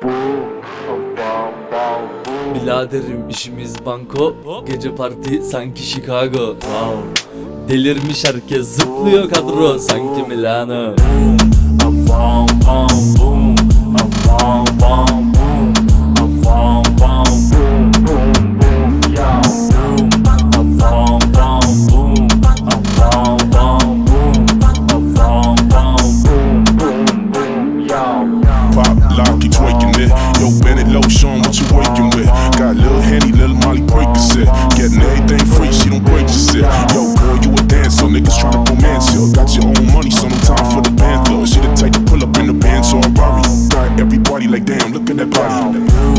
Biladerim işimiz banko, gece parti sanki Chicago. Delirmiş herkes, zıplıyor kadro sanki Milano. Pop, lock, you twerking it. Yo, Bennett low, show 'em what you working with. Got little Henny, little Molly Percocet. Getting everything free, she don't break the shit. Yo, girl, you a dancer, niggas tryna romance you. Got your own money, so no time for the panther. She the type to pull up in the Benz or a Rari. Got everybody like, damn, look at that body.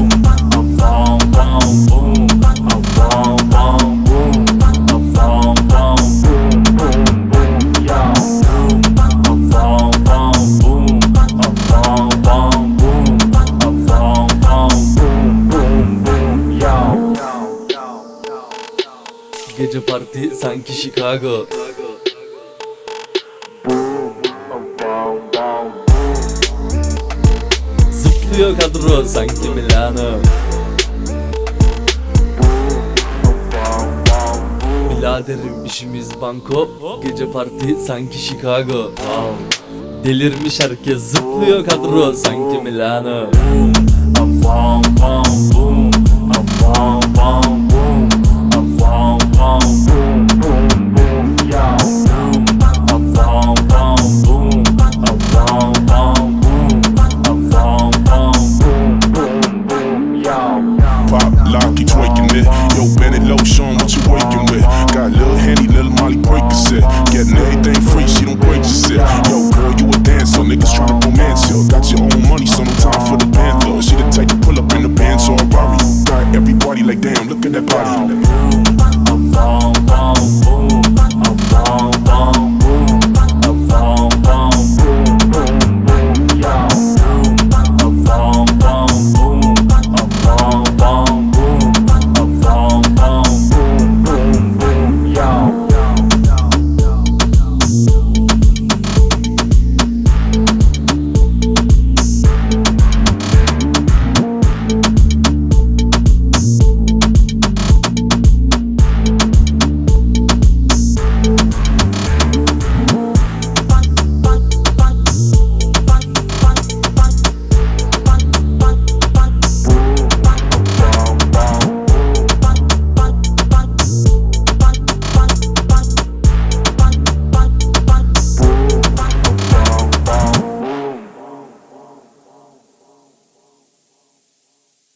Gece parti sanki Chicago. Zıplıyor kadro sanki Milano. Biladerim işimiz banko, gece parti sanki Chicago. Delirmiş herkes, zıplıyor kadro sanki Milano.